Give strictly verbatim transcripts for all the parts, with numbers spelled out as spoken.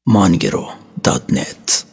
مانگرو دات نت.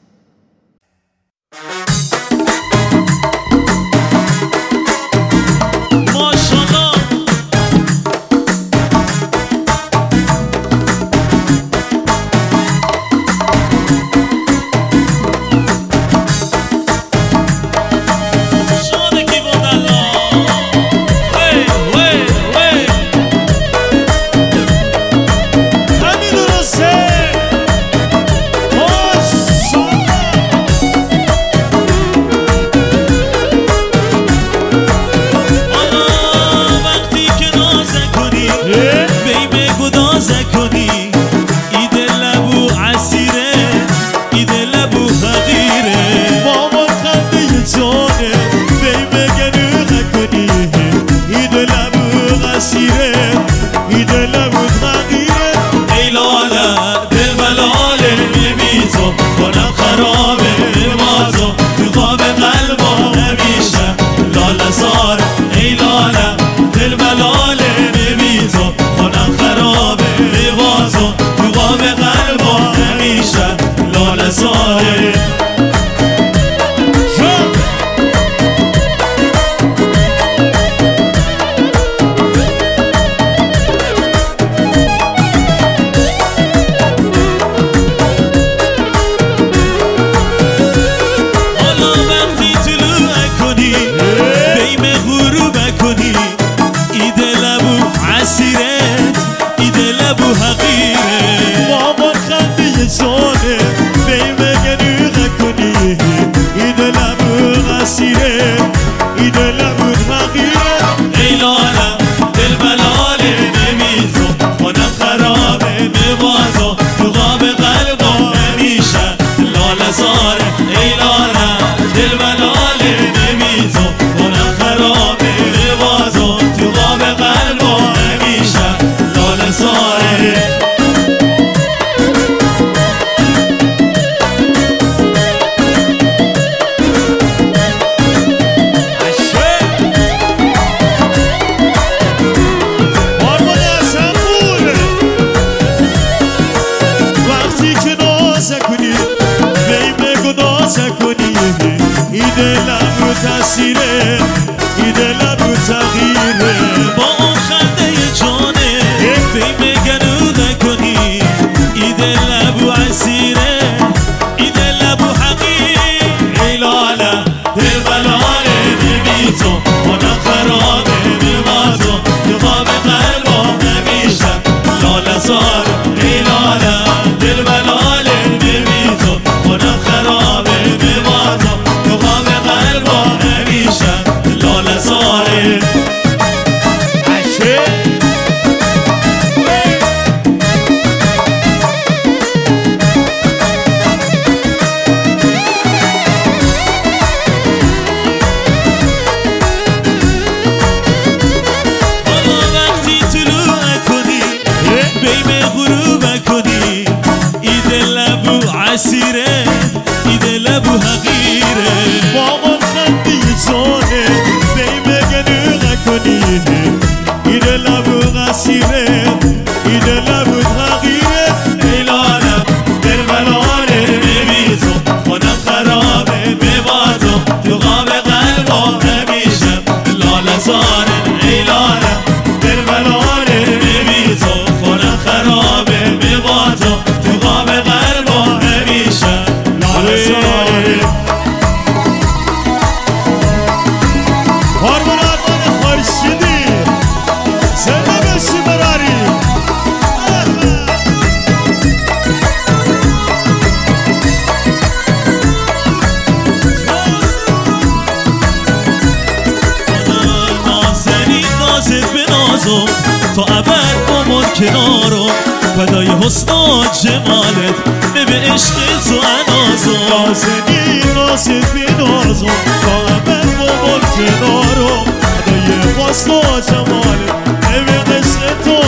تا ابد بمون کنارم فدای حسن و جمالت به عشق تو انازم نازنی نازت بنازم تا ابد بمون کنارم فدای حسن و جمالت به عشق تو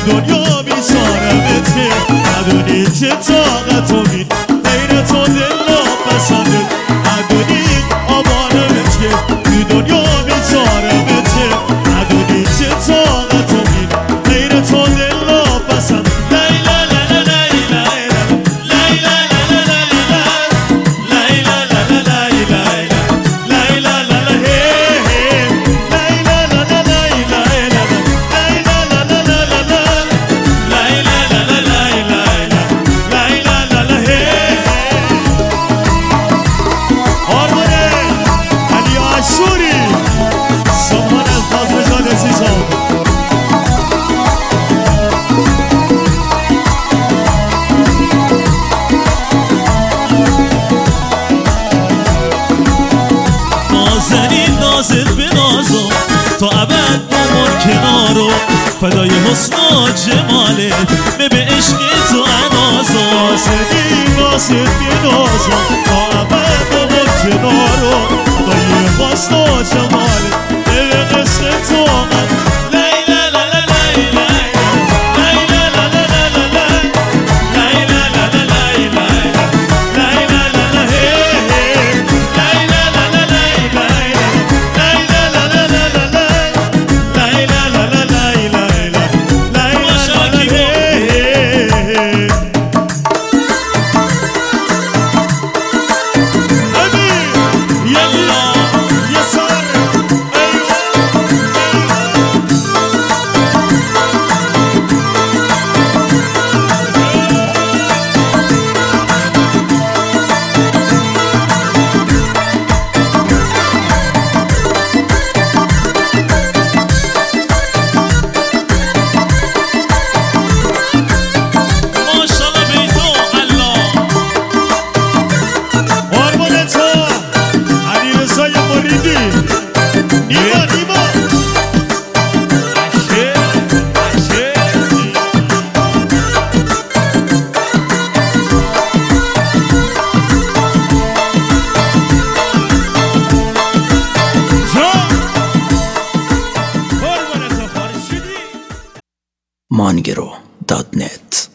دنیا بیچارمته ندونی چه طاقتو بین غیر تو دل ناپسنده ندونی آبانمت که تو دنیا بیچارمته ندونی چه طاقتو بین غیر تو دل ناپسنده تا ابد بمون کنارو فدای حسن و جمالت به به عشق تو انازو نازنی نازت بنازو تا ابد بمون کنارو فدای حسن و جمالت به به عشق تو انازو مانگرو دات نت